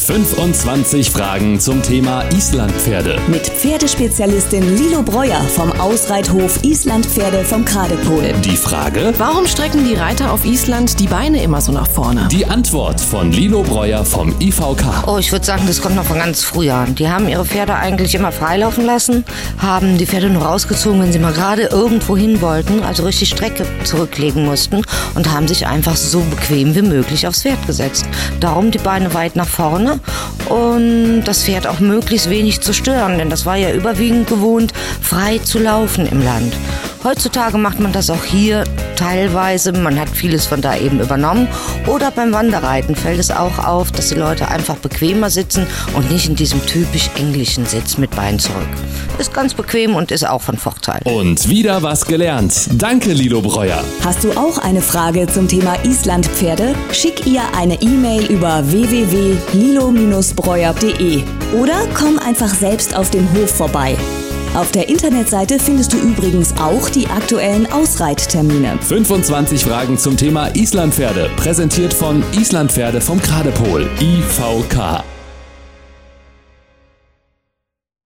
25 Fragen zum Thema Islandpferde. Mit Pferdespezialistin Lilo Breuer vom Ausreithof Islandpferde vom Gradepol. Die Frage: Warum strecken die Reiter auf Island die Beine immer so nach vorne? Die Antwort von Lilo Breuer vom IVK. Oh, ich würde sagen, das kommt noch von ganz früh an. Die haben ihre Pferde eigentlich immer freilaufen lassen, haben die Pferde nur rausgezogen, wenn sie mal gerade irgendwo hin wollten, also richtig Strecke zurücklegen mussten, und haben sich einfach so bequem wie möglich aufs Pferd gesetzt. Darum die Beine weit nach vorne und das Pferd auch möglichst wenig zu stören, denn das war ja überwiegend gewohnt, frei zu laufen im Land. Heutzutage macht man das auch hier teilweise, man hat vieles von da eben übernommen, oder beim Wanderreiten fällt es auch auf, dass die Leute einfach bequemer sitzen und nicht in diesem typisch englischen Sitz mit Beinen zurück. Ist ganz bequem und ist auch von Vorteil. Und wieder was gelernt. Danke, Lilo Breuer. Hast du auch eine Frage zum Thema Islandpferde? Schick ihr eine E-Mail über www.lilo-breuer.de oder komm einfach selbst auf dem Hof vorbei. Auf der Internetseite findest du übrigens auch die aktuellen Ausreittermine. 25 Fragen zum Thema Islandpferde, präsentiert von Islandpferde vom Gradepol, IVK.